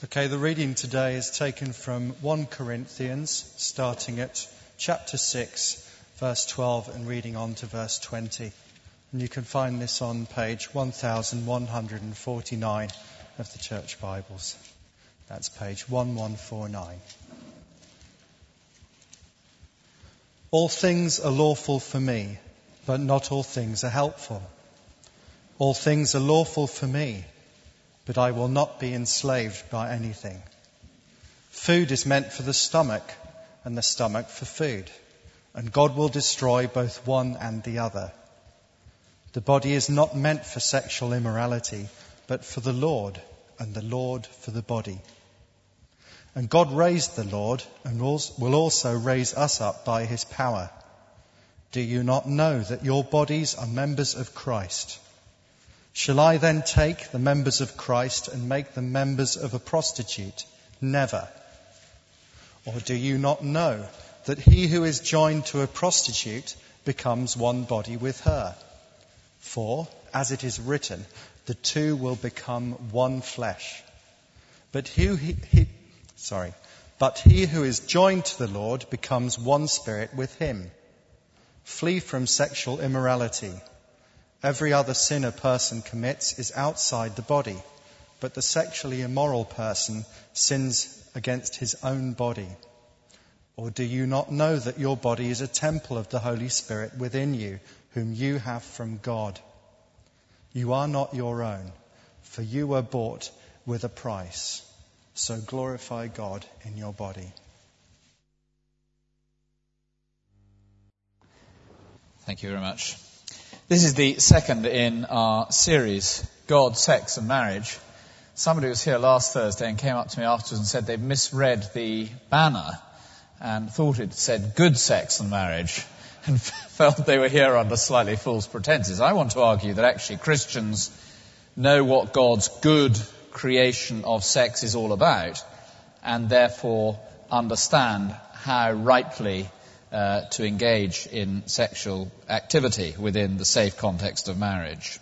Okay, the reading today is taken from 1 Corinthians, starting at chapter 6, verse 12, and reading on to verse 20. And you can find this on page 1149 of the Church Bibles. That's page 1149. All things are lawful for me, but not all things are helpful. All things are lawful for me, but I will not be enslaved by anything. Food is meant for the stomach, and the stomach for food, and God will destroy both one and the other. The body is not meant for sexual immorality, but for the Lord, and the Lord for the body. And God raised the Lord, and will also raise us up by his power. Do you not know that your bodies are members of Christ? Shall I then take the members of Christ and make them members of a prostitute? Never. Or do you not know that he who is joined to a prostitute becomes one body with her? For, as it is written, the two will become one flesh. But he who is joined to the Lord becomes one spirit with him. Flee from sexual immorality. Every other sin a person commits is outside the body, but the sexually immoral person sins against his own body. Or do you not know that your body is a temple of the Holy Spirit within you, whom you have from God? You are not your own, for you were bought with a price. So glorify God in your body. Thank you very much. This is the second in our series, God, Sex and Marriage. Somebody was here last Thursday and came up to me afterwards and said they'd misread the banner and thought it said good sex and marriage and felt they were here under slightly false pretenses. I want to argue that actually Christians know what God's good creation of sex is all about and therefore understand how rightly to engage in sexual activity within the safe context of marriage.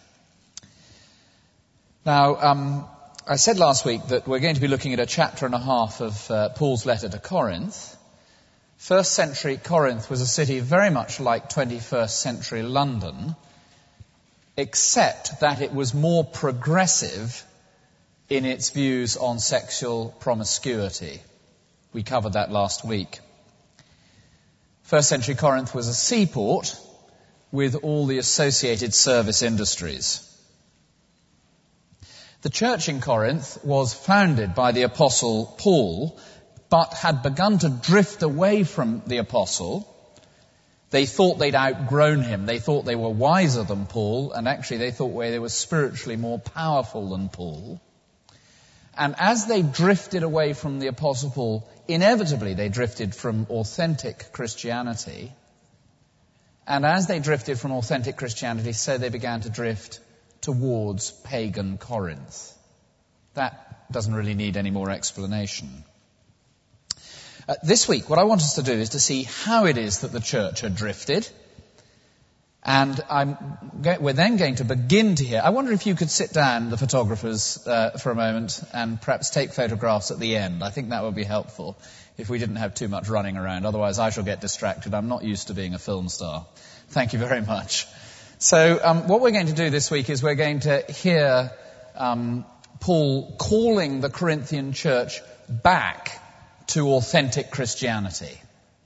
Now, I said last week that we're going to be looking at a chapter and a half of Paul's letter to Corinth. First century Corinth was a city very much like 21st century London, except that it was more progressive in its views on sexual promiscuity. We covered that last week. First century Corinth was a seaport with all the associated service industries. The church in Corinth was founded by the Apostle Paul, but had begun to drift away from the Apostle. They thought they'd outgrown him. They thought they were wiser than Paul, and actually they thought they were spiritually more powerful than Paul. And as they drifted away from the Apostle Paul, inevitably they drifted from authentic Christianity. And as they drifted from authentic Christianity, so they began to drift towards pagan Corinth. That doesn't really need any more explanation. This week, what I want us to do is to see how it is that the church had drifted. And we're then going to begin to hear. I wonder if you could sit down, the photographers, for a moment and perhaps take photographs at the end. I think that would be helpful if we didn't have too much running around. Otherwise, I shall get distracted. I'm not used to being a film star. Thank you very much. So what we're going to do this week is we're going to hear Paul calling the Corinthian church back to authentic Christianity.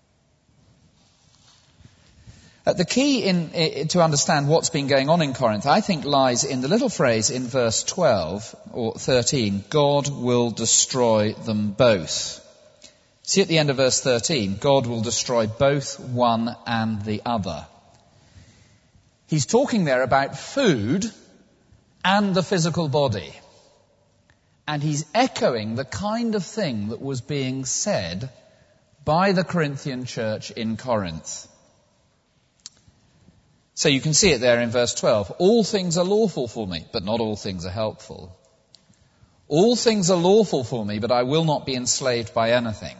The key to understand what's been going on in Corinth, I think, lies in the little phrase in verse 12 or 13, God will destroy them both. See at the end of verse 13, God will destroy both one and the other. He's talking there about food and the physical body. And he's echoing the kind of thing that was being said by the Corinthian church in Corinth. So you can see it there in verse 12. All things are lawful for me, but not all things are helpful. All things are lawful for me, but I will not be enslaved by anything.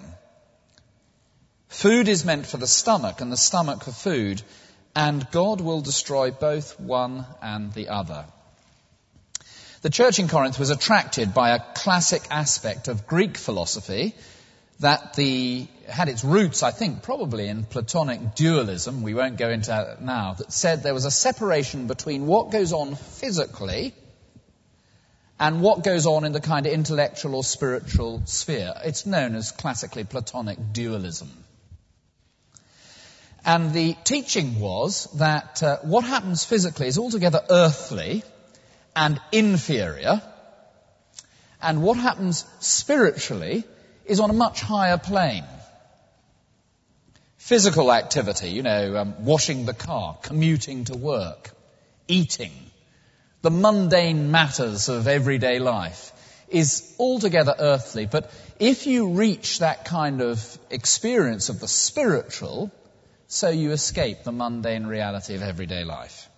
Food is meant for the stomach, and the stomach for food, and God will destroy both one and the other. The church in Corinth was attracted by a classic aspect of Greek philosophy that had its roots, I think, probably in Platonic dualism, we won't go into that now, that said there was a separation between what goes on physically and what goes on in the kind of intellectual or spiritual sphere. It's known as classically Platonic dualism. And the teaching was that what happens physically is altogether earthly and inferior, and what happens spiritually is on a much higher plane. Physical activity, washing the car, commuting to work, eating, the mundane matters of everyday life is altogether earthly. But if you reach that kind of experience of the spiritual, so you escape the mundane reality of everyday life.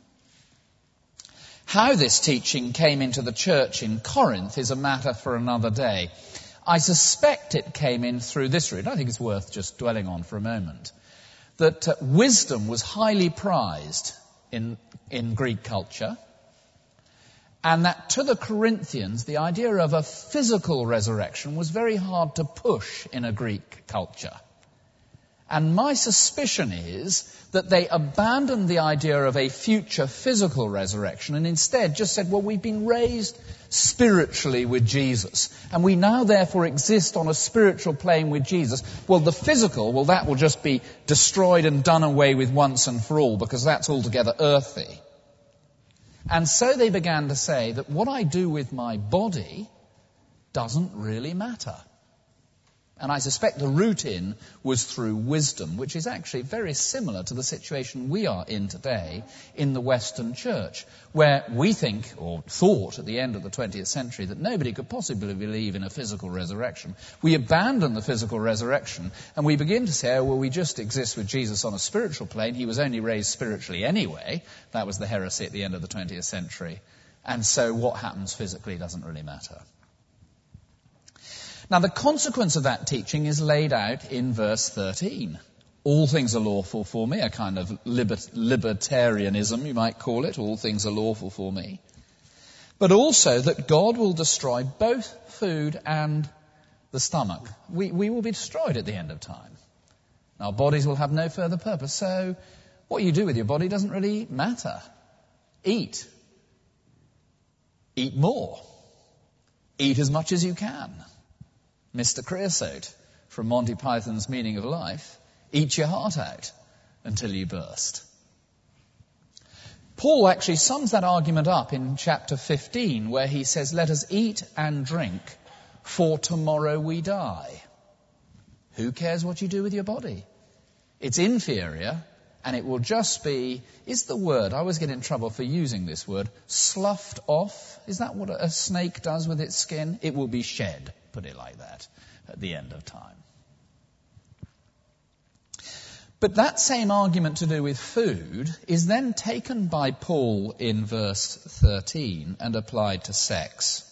How this teaching came into the church in Corinth is a matter for another day. I suspect it came in through this route. I think it's worth just dwelling on for a moment. That wisdom was highly prized in Greek culture, and that to the Corinthians, the idea of a physical resurrection was very hard to push in a Greek culture. And my suspicion is that they abandoned the idea of a future physical resurrection and instead just said, well, we've been raised spiritually with Jesus, and we now therefore exist on a spiritual plane with Jesus. Well, the physical, that will just be destroyed and done away with once and for all, because that's altogether earthy. And so they began to say that what I do with my body doesn't really matter. And I suspect the route in was through wisdom, which is actually very similar to the situation we are in today in the Western Church, where we think, or thought at the end of the 20th century, that nobody could possibly believe in a physical resurrection. We abandon the physical resurrection and we begin to say, we just exist with Jesus on a spiritual plane. He was only raised spiritually anyway. That was the heresy at the end of the 20th century. And so what happens physically doesn't really matter. Now, the consequence of that teaching is laid out in verse 13. All things are lawful for me, a kind of libertarianism, you might call it. All things are lawful for me. But also that God will destroy both food and the stomach. We will be destroyed at the end of time. Our bodies will have no further purpose. So what you do with your body doesn't really matter. Eat. Eat more. Eat as much as you can. Mr. Creosote from Monty Python's Meaning of Life, eat your heart out until you burst. Paul actually sums that argument up in chapter 15, where he says, let us eat and drink, for tomorrow we die. Who cares what you do with your body? It's inferior, and it will just be, is the word, I always get in trouble for using this word, sloughed off? Is that what a snake does with its skin? It will be shed. Put it like that, at the end of time. But that same argument to do with food is then taken by Paul in verse 13 and applied to sex.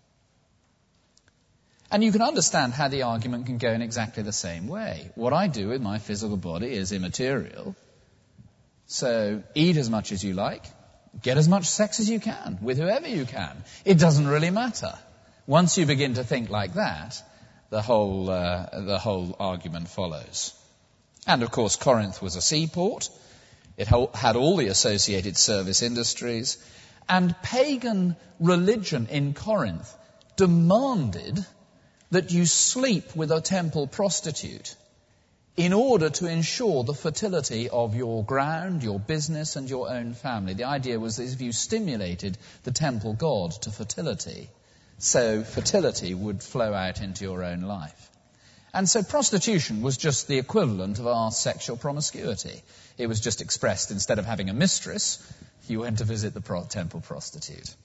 And you can understand how the argument can go in exactly the same way. What I do with my physical body is immaterial. So eat as much as you like, get as much sex as you can, with whoever you can. It doesn't really matter. Once you begin to think like that, the whole argument follows. And of course, Corinth was a seaport. It had all the associated service industries. And pagan religion in Corinth demanded that you sleep with a temple prostitute in order to ensure the fertility of your ground, your business, and your own family. The idea was that if you stimulated the temple god to fertility, so fertility would flow out into your own life. And so prostitution was just the equivalent of our sexual promiscuity. It was just expressed, instead of having a mistress, you went to visit the temple prostitute.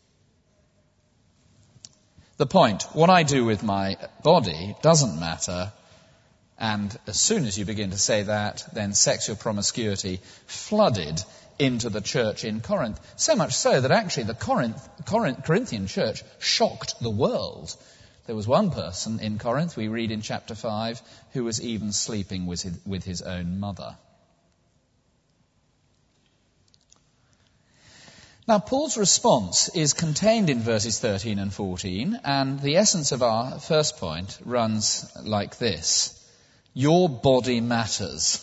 The point, what I do with my body doesn't matter. And as soon as you begin to say that, then sexual promiscuity flooded into the church in Corinth. So much so that actually the Corinthian church shocked the world. There was one person in Corinth, we read in chapter 5, who was even sleeping with his own mother. Now, Paul's response is contained in verses 13 and 14, and the essence of our first point runs like this. Your body matters.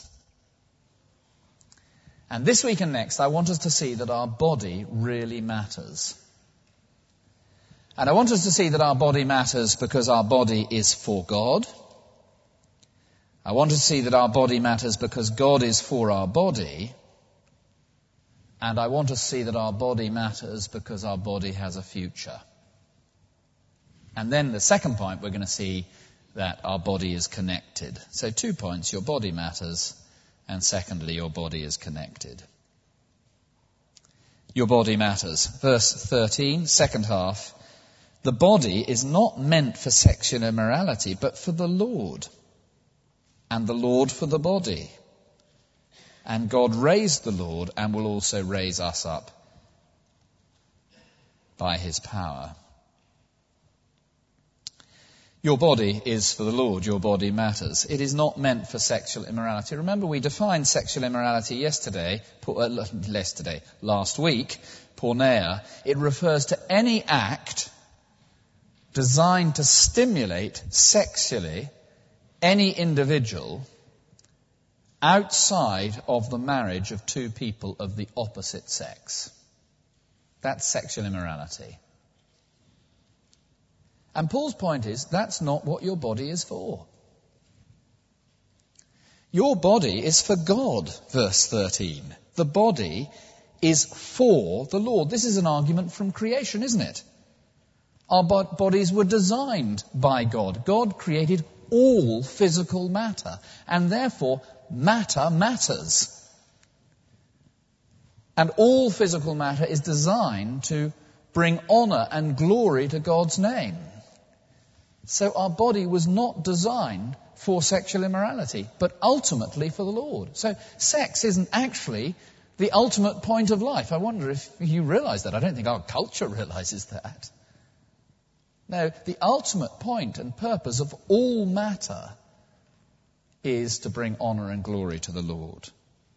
And this week and next, I want us to see that our body really matters. And I want us to see that our body matters because our body is for God. I want us to see that our body matters because God is for our body. And I want to see that our body matters because our body has a future. And then the second point, we're going to see that our body is connected. So 2 points, your body matters, and secondly, your body is connected. Your body matters. Verse 13, second half. The body is not meant for sexual immorality, but for the Lord, and the Lord for the body. And God raised the Lord and will also raise us up by his power. Your body is for the Lord. Your body matters. It is not meant for sexual immorality. Remember, we defined sexual immorality last week, porneia. It refers to any act designed to stimulate sexually any individual outside of the marriage of two people of the opposite sex. That's sexual immorality. And Paul's point is, that's not what your body is for. Your body is for God, verse 13. The body is for the Lord. This is an argument from creation, isn't it? Our bodies were designed by God. God created all physical matter, and therefore matter matters. And all physical matter is designed to bring honour and glory to God's name. So our body was not designed for sexual immorality, but ultimately for the Lord. So sex isn't actually the ultimate point of life. I wonder if you realise that. I don't think our culture realises that. No, the ultimate point and purpose of all matter is to bring honour and glory to the Lord.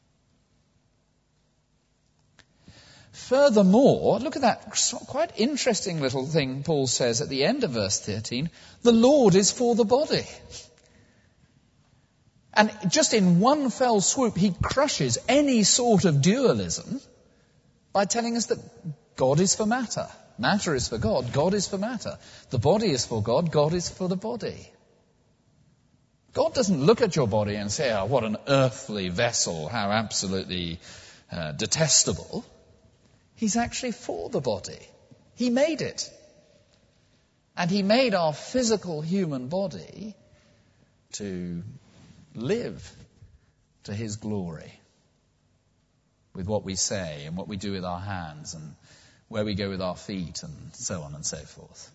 Furthermore, look at that quite interesting little thing Paul says at the end of verse 13. The Lord is for the body. And just in one fell swoop, he crushes any sort of dualism by telling us that God is for matter. Matter is for God, God is for matter. The body is for God, God is for the body. God doesn't look at your body and say, oh, what an earthly vessel, how absolutely detestable. He's actually for the body. He made it. And he made our physical human body to live to his glory with what we say and what we do with our hands and where we go with our feet and so on and so forth.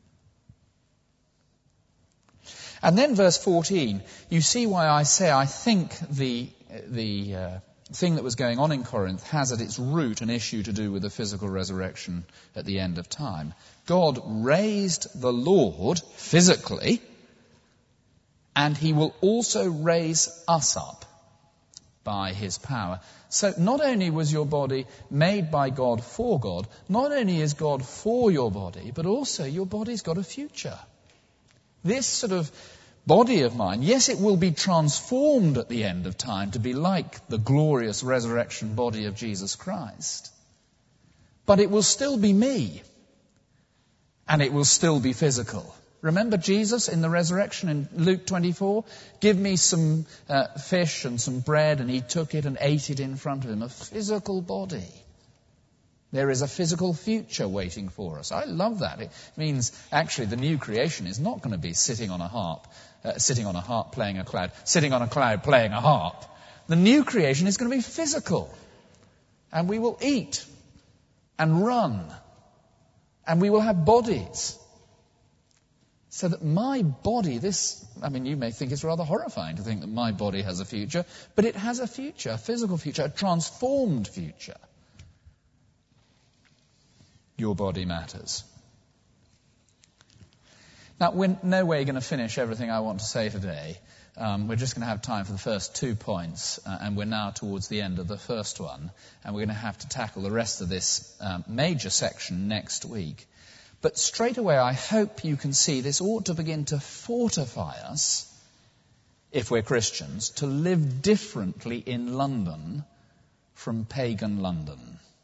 And then verse 14, you see why I say I think the thing that was going on in Corinth has at its root an issue to do with the physical resurrection at the end of time. God raised the Lord physically, and he will also raise us up by his power. So not only was your body made by God for God, not only is God for your body, but also your body's got a future. This sort of body of mine, yes, it will be transformed at the end of time to be like the glorious resurrection body of Jesus Christ. But it will still be me. And it will still be physical. Remember Jesus in the resurrection in Luke 24? Give me some fish and some bread, and he took it and ate it in front of him. A physical body. There is a physical future waiting for us. I love that. It means actually the new creation is not going to be sitting on a harp playing a cloud, sitting on a cloud playing a harp. The new creation is going to be physical. And we will eat and run. And we will have bodies. So that my body, you may think it's rather horrifying to think that my body has a future, but it has a future, a physical future, a transformed future. Your body matters. Now, we're no way going to finish everything I want to say today. We're just going to have time for the first 2 points, and we're now towards the end of the first one, and we're going to have to tackle the rest of this major section next week. But straight away, I hope you can see this ought to begin to fortify us, if we're Christians, to live differently in London from pagan London.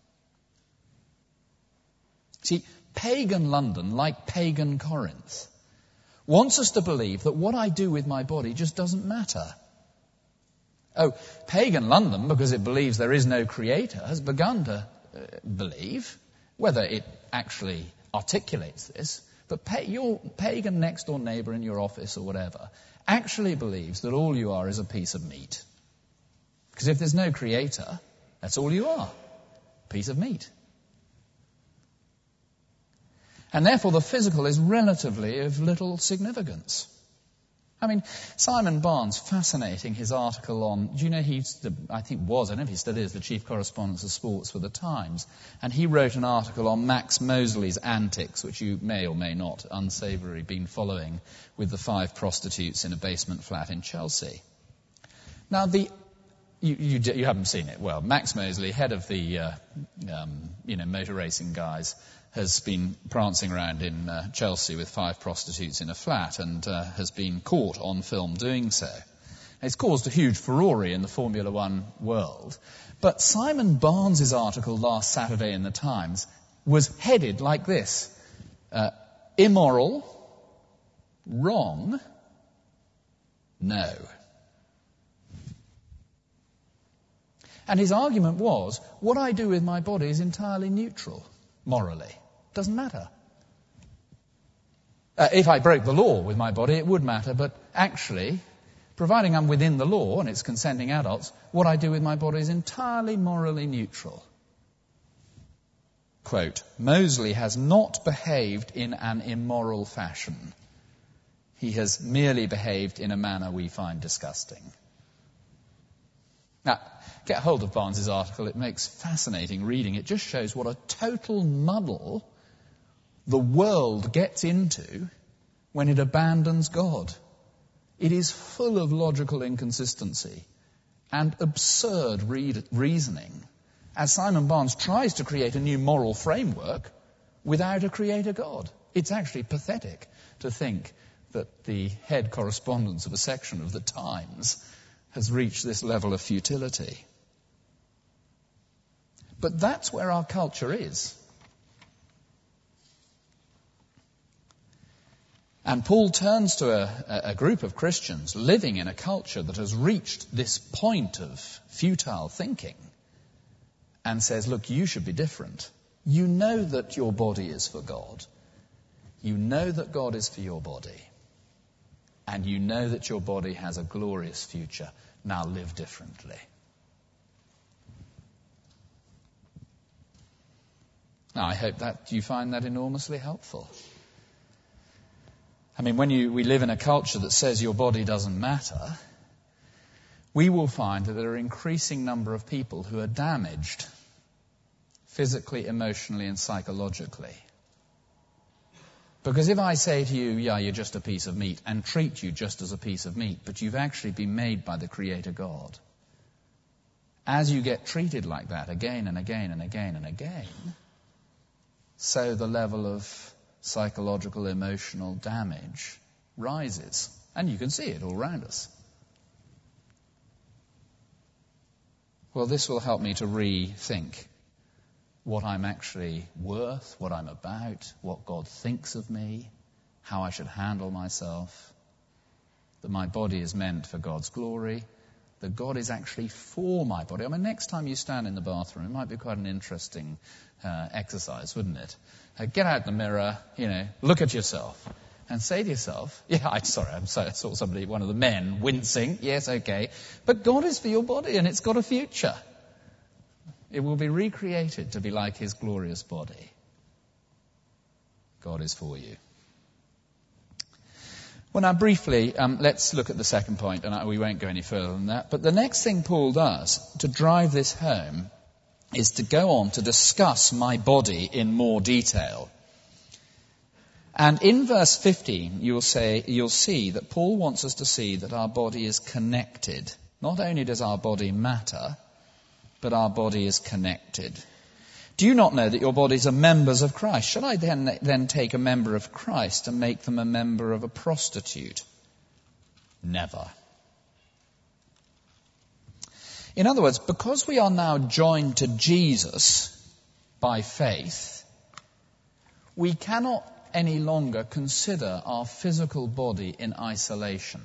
See, pagan London, like pagan Corinth, wants us to believe that what I do with my body just doesn't matter. Oh, pagan London, because it believes there is no creator, has begun to believe, whether it actually articulates this, but your pagan next-door neighbour in your office or whatever actually believes that all you are is a piece of meat. Because if there's no creator, that's all you are, a piece of meat. And therefore the physical is relatively of little significance. I mean, Simon Barnes, fascinating, his article on, do you know I don't know if he still is, the chief correspondent of sports for the Times, and he wrote an article on Max Mosley's antics, which you may or may not unsavoury been following, with the 5 prostitutes in a basement flat in Chelsea. Now, you haven't seen it. Well, Max Mosley, head of the motor racing guys, has been prancing around in Chelsea with 5 prostitutes in a flat and has been caught on film doing so. It's caused a huge furore in the Formula One world. But Simon Barnes' article last Saturday in the Times was headed like this: immoral, wrong, no. And his argument was, what I do with my body is entirely neutral, morally. Doesn't matter. If I broke the law with my body, it would matter, but actually, providing I'm within the law and it's consenting adults, what I do with my body is entirely morally neutral. Quote, Mosley has not behaved in an immoral fashion. He has merely behaved in a manner we find disgusting. Now, get hold of Barnes' article. It makes fascinating reading. It just shows what a total muddle the world gets into when it abandons God. It is full of logical inconsistency and absurd reasoning, as Simon Barnes tries to create a new moral framework without a creator God. It's actually pathetic to think that the head correspondent of a section of the Times has reached this level of futility. But that's where our culture is. And Paul turns to a group of Christians living in a culture that has reached this point of futile thinking and says, look, you should be different. You know that your body is for God. You know that God is for your body. And you know that your body has a glorious future. Now live differently. Now, I hope that you find that enormously helpful. I mean, when we live in a culture that says your body doesn't matter, we will find that there are an increasing number of people who are damaged physically, emotionally, and psychologically. Because if I say to you, yeah, you're just a piece of meat, and treat you just as a piece of meat, but you've actually been made by the Creator God, as you get treated like that again and again and again and again, so the level of psychological, emotional damage rises. And you can see it all around us. Well, this will help me to rethink what I'm actually worth, what I'm about, what God thinks of me, how I should handle myself, that my body is meant for God's glory, that God is actually for my body. I mean, next time you stand in the bathroom, it might be quite an interesting exercise, wouldn't it? Get out the mirror, look at yourself and say to yourself, I saw somebody, one of the men, wincing. Yes, okay. But God is for your body and it's got a future. It will be recreated to be like his glorious body. God is for you. Well, now briefly, let's look at the second point, and we won't go any further than that. But the next thing Paul does to drive this home is to go on to discuss my body in more detail. And in verse 15, you'll see that Paul wants us to see that our body is connected. Not only does our body matter, but our body is connected. Do you not know that your bodies are members of Christ? Shall I then take a member of Christ and make them a member of a prostitute? Never. In other words, because we are now joined to Jesus by faith, we cannot any longer consider our physical body in isolation.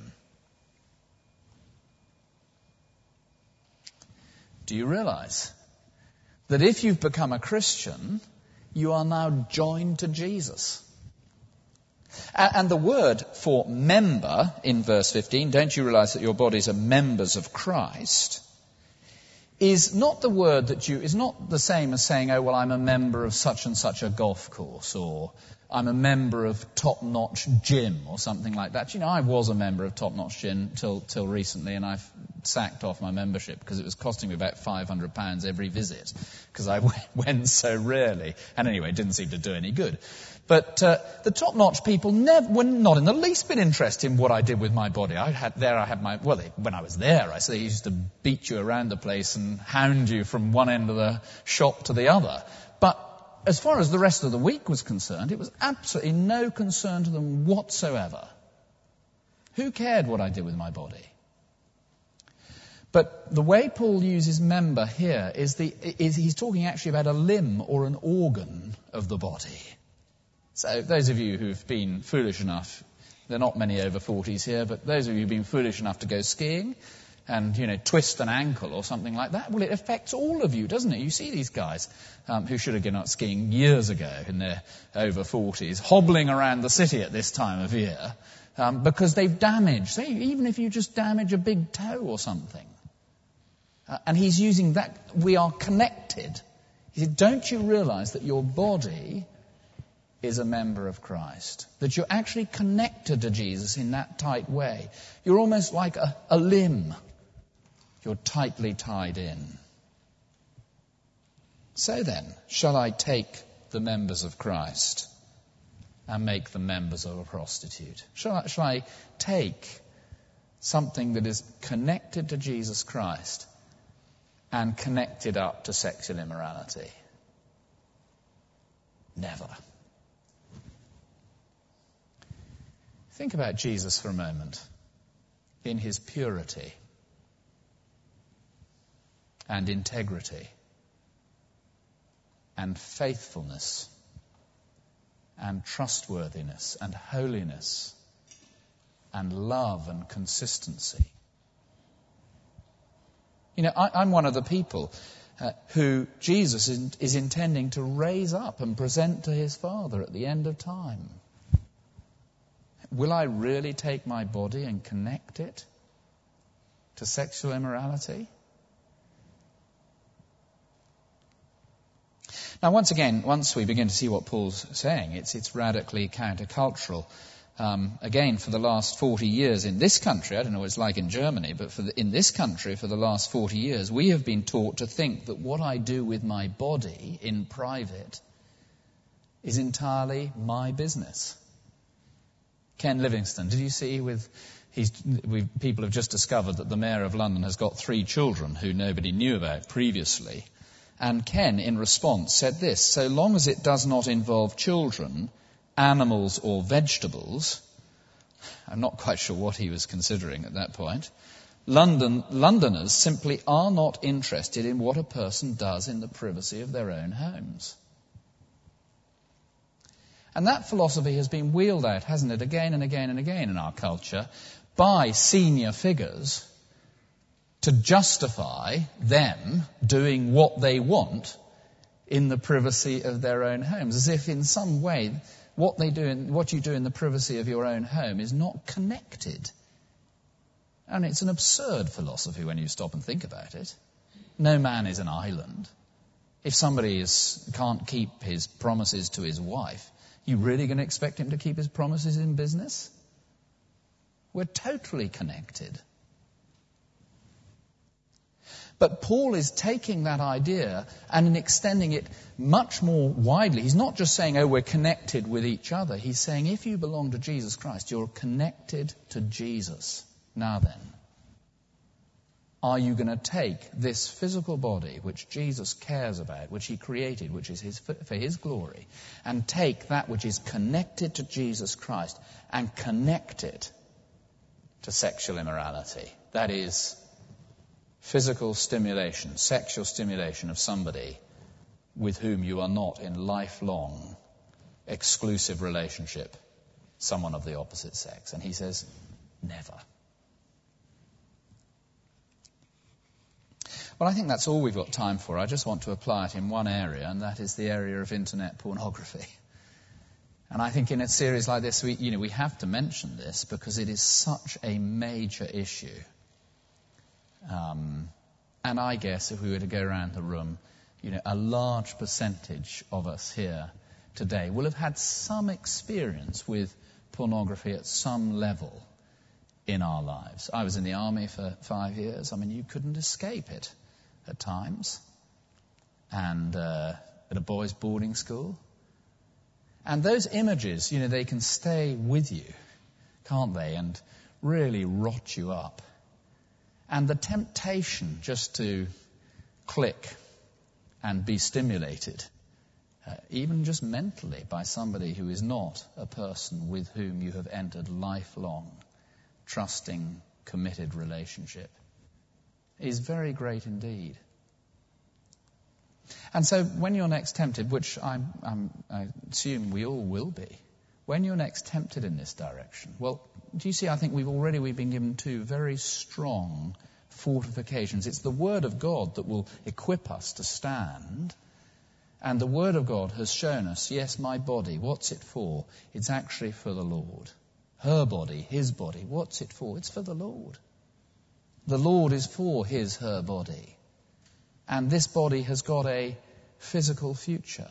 Do you realize that if you've become a Christian, you are now joined to Jesus? And the word for member in verse 15, don't you realize that your bodies are members of Christ, is not the word is not the same as saying, oh, well, I'm a member of such and such a golf course, or I'm a member of Top Notch Gym, or something like that. You know, I was a member of Top Notch Gym till recently, and I've sacked off my membership because it was costing me about £500 every visit, because I went so rarely. And anyway, it didn't seem to do any good. But the top-notch people were not in the least bit interested in what I did with my body. When I was there, they used to beat you around the place and hound you from one end of the shop to the other. But as far as the rest of the week was concerned, it was absolutely no concern to them whatsoever. Who cared what I did with my body? But the way Paul uses member here is he's talking actually about a limb or an organ of the body. So those of you who've been foolish enough, there are not many over 40s here, but those of you who've been foolish enough to go skiing and, twist an ankle or something like that, well, it affects all of you, doesn't it? You see these guys who should have given up skiing years ago in their over 40s, hobbling around the city at this time of year because they've damaged, even if you just damage a big toe or something. And he's using that, we are connected. He said, don't you realize that your body is a member of Christ? That you're actually connected to Jesus in that tight way. You're almost like a limb. You're tightly tied in. So then, shall I take the members of Christ and make them members of a prostitute? Shall I take something that is connected to Jesus Christ and connected up to sexual immorality? Never. Think about Jesus for a moment in his purity and integrity and faithfulness and trustworthiness and holiness and love and consistency. I'm one of the people who Jesus is intending to raise up and present to his Father at the end of time. Will I really take my body and connect it to sexual immorality? Now, once we begin to see what Paul's saying, it's radically countercultural. Again, for the last 40 years in this country, I don't know what it's like in Germany, but in this country for the last 40 years, we have been taught to think that what I do with my body in private is entirely my business. Ken Livingstone, did you see people have just discovered that the Mayor of London has got 3 children who nobody knew about previously. And Ken, in response, said this: so long as it does not involve children, animals or vegetables, I'm not quite sure what he was considering at that point, Londoners simply are not interested in what a person does in the privacy of their own homes. And that philosophy has been wheeled out, hasn't it, again and again and again in our culture by senior figures to justify them doing what they want in the privacy of their own homes, as if in some way what you do in the privacy of your own home is not connected. And it's an absurd philosophy when you stop and think about it. No man is an island. If somebody can't keep his promises to his wife, you really going to expect him to keep his promises in business? We're totally connected. But Paul is taking that idea and extending it much more widely. He's not just saying, oh, we're connected with each other. He's saying, if you belong to Jesus Christ, you're connected to Jesus. Now then, are you going to take this physical body, which Jesus cares about, which he created, which is for his glory, and take that which is connected to Jesus Christ and connect it to sexual immorality? That is, physical stimulation, sexual stimulation of somebody with whom you are not in lifelong exclusive relationship, someone of the opposite sex. And he says, never. Well, I think that's all we've got time for. I just want to apply it in one area, and that is the area of internet pornography. And I think in a series like this, we have to mention this because it is such a major issue. And I guess if we were to go around the room, a large percentage of us here today will have had some experience with pornography at some level in our lives. I was in the army for 5 years. I mean, you couldn't escape it at times. And at a boys' boarding school. And those images, they can stay with you, can't they? And really rot you up. And the temptation just to click and be stimulated, even just mentally, by somebody who is not a person with whom you have entered lifelong, trusting, committed relationship, is very great indeed. And so when you're next tempted, which I assume we all will be, when you're next tempted in this direction, well, do you see, I think we've been given two very strong fortifications. It's the Word of God that will equip us to stand. And the Word of God has shown us, yes, my body, what's it for? It's actually for the Lord. Her body, his body, what's it for? It's for the Lord. The Lord is for her body. And this body has got a physical future.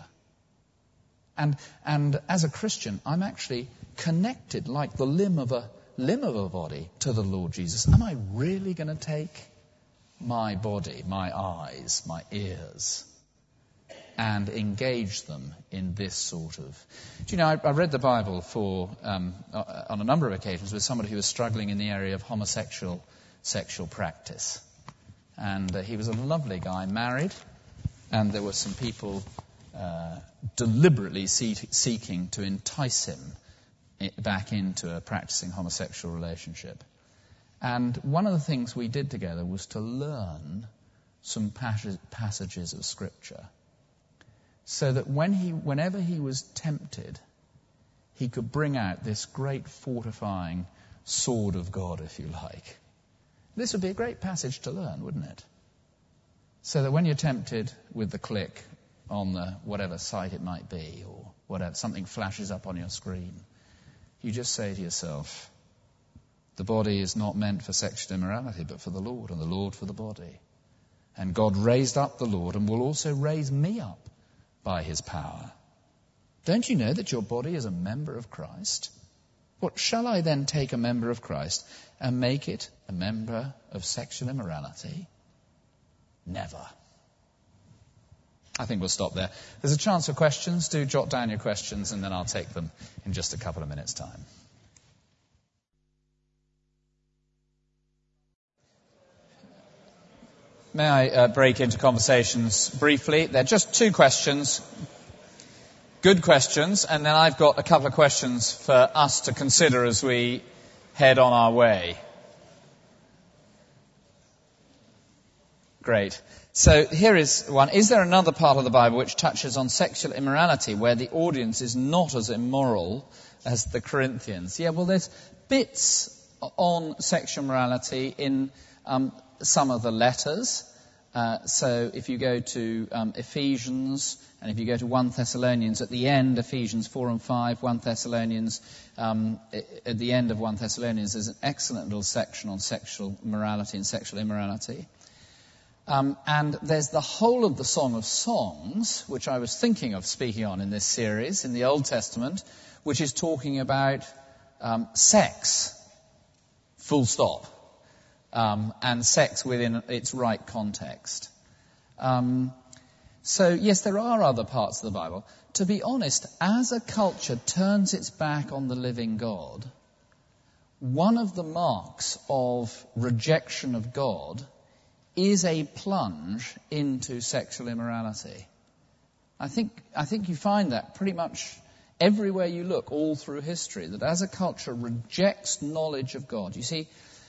And as a Christian, I'm actually connected like the limb of a body to the Lord Jesus. Am I really going to take my body, my eyes, my ears, and engage them in this sort of... Do you know, I read the Bible on a number of occasions with somebody who was struggling in the area of homosexual sexual practice. And he was a lovely guy, married, and there were some people deliberately seeking to entice him back into a practicing homosexual relationship. And one of the things we did together was to learn some passages of Scripture, so that whenever he was tempted, he could bring out this great fortifying sword of God, if you like. This would be a great passage to learn, wouldn't it? So that when you're tempted with the click on the whatever site it might be, or whatever, something flashes up on your screen, you just say to yourself, the body is not meant for sexual immorality, but for the Lord, and the Lord for the body. And God raised up the Lord and will also raise me up by his power. Don't you know that your body is a member of Christ? What shall I then take a member of Christ and make it a member of sexual immorality? Never. I think we'll stop there. There's a chance for questions. Do jot down your questions and then I'll take them in just a couple of minutes' time. May I break into conversations briefly? They're just two questions. Good questions, and then I've got a couple of questions for us to consider as we head on our way. Great. So here is one. Is there another part of the Bible which touches on sexual immorality where the audience is not as immoral as the Corinthians? Yeah, well, there's bits on sexual morality in some of the letters. So if you go to Ephesians, and if you go to 1 Thessalonians at the end, Ephesians 4 and 5, 1 Thessalonians, at the end of 1 Thessalonians, there's an excellent little section on sexual morality and sexual immorality. And there's the whole of the Song of Songs, which I was thinking of speaking on in this series, in the Old Testament, which is talking about sex, full stop. and sex within its right context. So, yes, there are other parts of the Bible. To be honest, as a culture turns its back on the living God, one of the marks of rejection of God is a plunge into sexual immorality. I think you find that pretty much everywhere you look, all through history, that as a culture rejects knowledge of God. You see,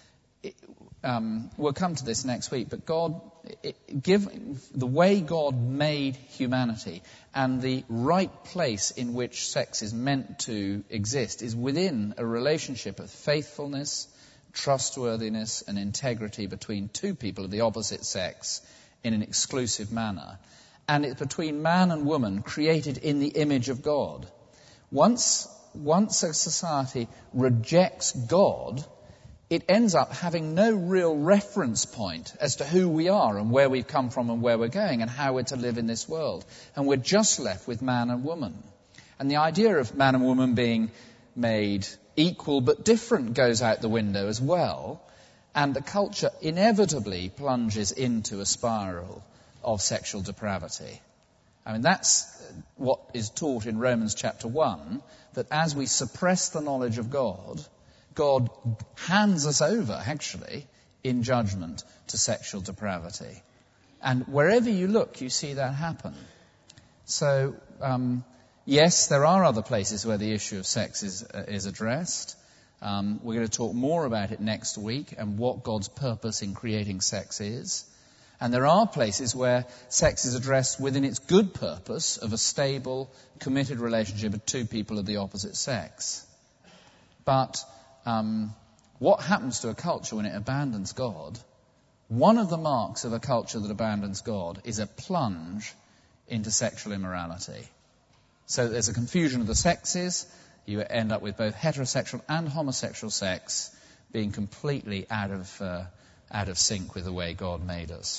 we'll come to this next week, but the way God made humanity and the right place in which sex is meant to exist is within a relationship of faithfulness, trustworthiness, and integrity between two people of the opposite sex in an exclusive manner. And it's between man and woman created in the image of God. Once a society rejects God, it ends up having no real reference point as to who we are and where we've come from and where we're going and how we're to live in this world. And we're just left with man and woman. And the idea of man and woman being made equal but different goes out the window as well. And the culture inevitably plunges into a spiral of sexual depravity. I mean, that's what is taught in Romans chapter 1, that as we suppress the knowledge of God, God hands us over, actually, in judgment to sexual depravity. And wherever you look, you see that happen. So, yes, there are other places where the issue of sex is addressed. We're going to talk more about it next week and what God's purpose in creating sex is. And there are places where sex is addressed within its good purpose of a stable, committed relationship of two people of the opposite sex. But what happens to a culture when it abandons God? One of the marks of a culture that abandons God is a plunge into sexual immorality. So there's a confusion of the sexes. You end up with both heterosexual and homosexual sex being completely out of sync with the way God made us.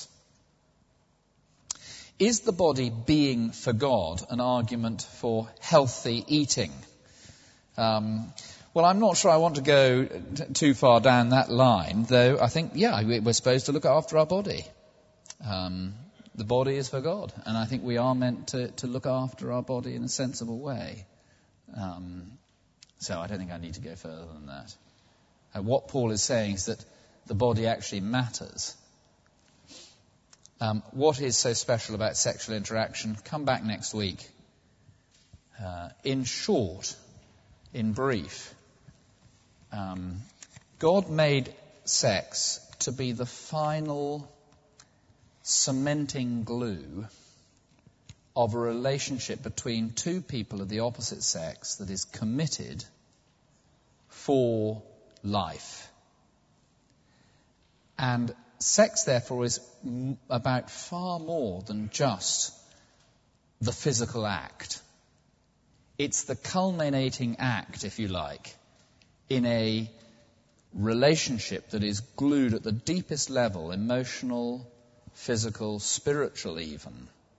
Is the body being for God an argument for healthy eating? Well, I'm not sure I want to go too far down that line, though I think, we're supposed to look after our body. The body is for God, and I think we are meant to look after our body in a sensible way. So I don't think I need to go further than that. What Paul is saying is that the body actually matters. What is so special about sexual interaction? Come back next week. In short, in brief, God made sex to be the final cementing glue of a relationship between two people of the opposite sex that is committed for life. And sex, therefore, is about far more than just the physical act. It's the culminating act, if you like, in a relationship that is glued at the deepest level, emotional, physical, spiritual even.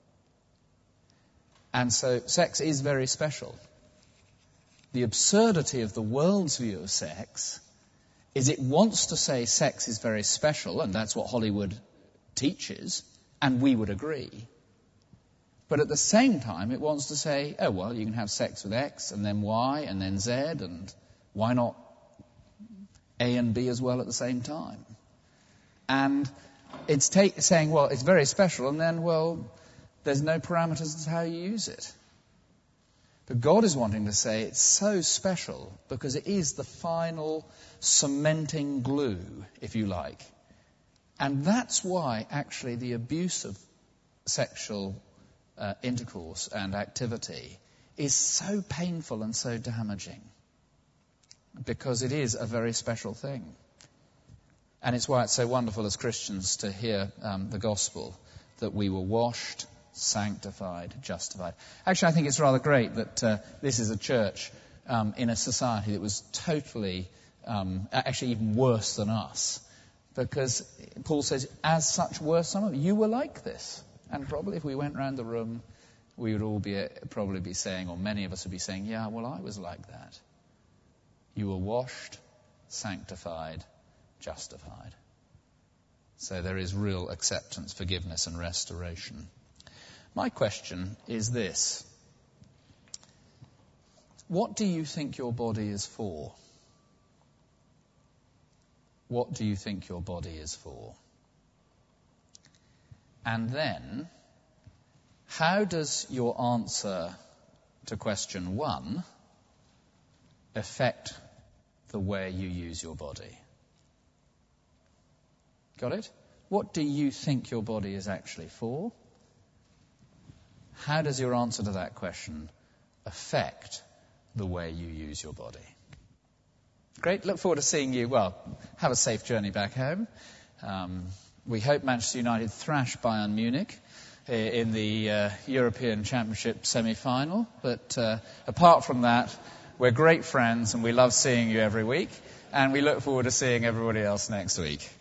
And so sex is very special. The absurdity of the world's view of sex is it wants to say sex is very special, and that's what Hollywood teaches, and we would agree. But at the same time, it wants to say, oh, well, you can have sex with X, and then Y, and then Z, and why not A and B as well at the same time? And it's saying, well, it's very special, and then, well, there's no parameters as to how you use it. But God is wanting to say it's so special because it is the final cementing glue, if you like. And that's why, actually, the abuse of sexual intercourse and activity is so painful and so damaging. Because it is a very special thing. And it's why it's so wonderful as Christians to hear the gospel that we were washed, sanctified, justified. Actually, I think it's rather great that this is a church in a society that was totally, actually even worse than us. Because Paul says, as such were some of you. You were like this. And probably if we went round the room, we would all probably be saying, or many of us would be saying, yeah, well, I was like that. You were washed, sanctified, justified. So there is real acceptance, forgiveness and restoration. My question is this. What do you think your body is for? What do you think your body is for? And then, how does your answer to question 1 affect the way you use your body? Got it? What do you think your body is actually for? How does your answer to that question affect the way you use your body? Great. Look forward to seeing you. Well, have a safe journey back home. We hope Manchester United thrash Bayern Munich in the European Championship semi-final. But apart from that, we're great friends and we love seeing you every week. And we look forward to seeing everybody else next week.